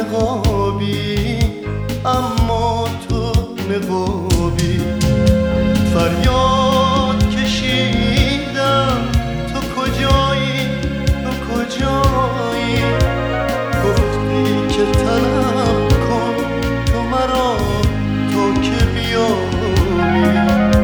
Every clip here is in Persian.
نقابی اما تو نقابی. فریاد کشیدم تو کجایی، تو کجایی؟ گفتی که طلب کن تو مرا تا که بیایی.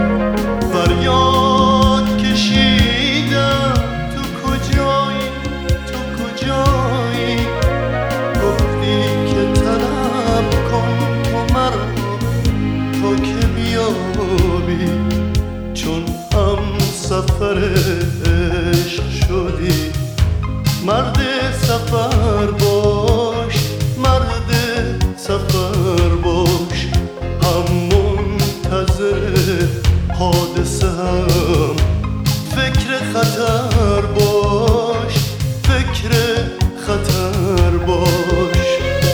فریاد کشیدم تو کجایی، تو کجایی؟ گفتی که طلب کن تو مرا تا که بیایی. چون هم سفر عشق شدی مرد سفر باش، مرد سفر باش. هم منتظر حادثه هم فکر خطر باش، فکر خطر باش.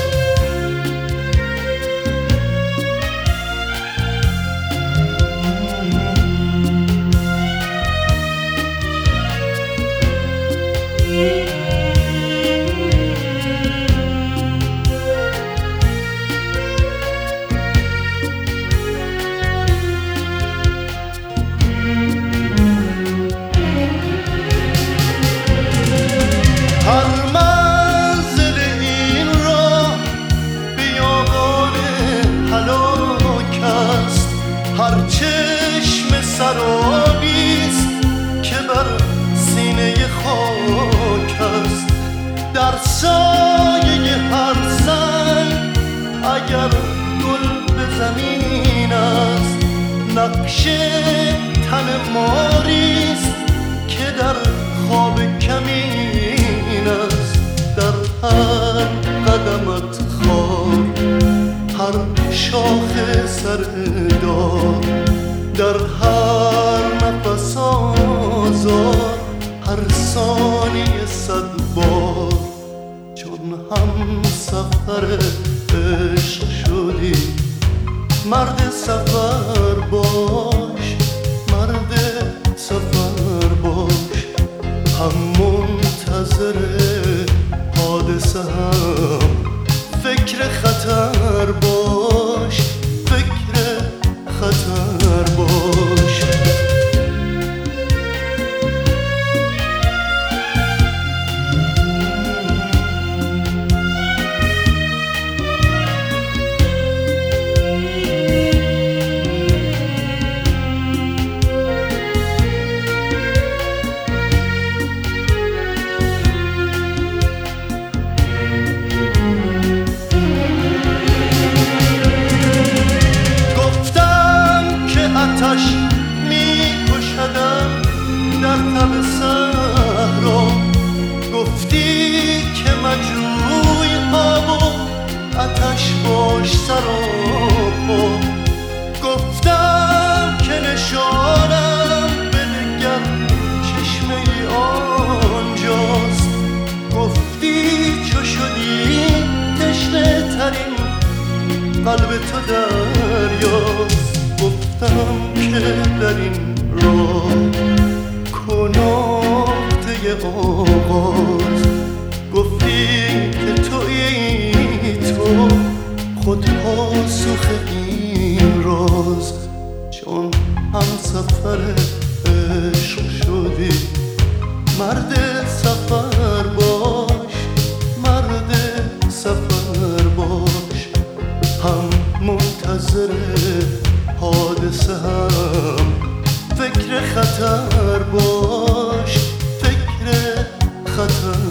هر منزل این راه بیابان هلاک است، هر چشم سرابیست که بر سینه خاک است. در سایه هر سنگ اگر گل به زمین است، نقش تن ماریست که در خواب کمین است. در هر قدمت خار، هر شاخ سردار، در هر نفس آزار، هر ثانیه صد بار. چون هم سفر عشق شدی مرد سفر باش، مرد سفر باش. هم منتظر حادثه هم فکر خطر باش، فکر خطر باش. آتش می کشدم در تب صحرا، گفتی که مجروی آب و آتش باش سراپا. گفتم که نشانم بنگر چشمه ای آنجاست، گفتی چو شدی تشنه ترین قلب تو دریاست. گفتم که در این راه کناکته آغاز، گفتی که تویی تو خود پاسخ این راز. چون هم سفر عشق شدی مرد سفر باش، مرد سفر باش. هم منتظر حادثه هم فکر خطر باش، فکر خطر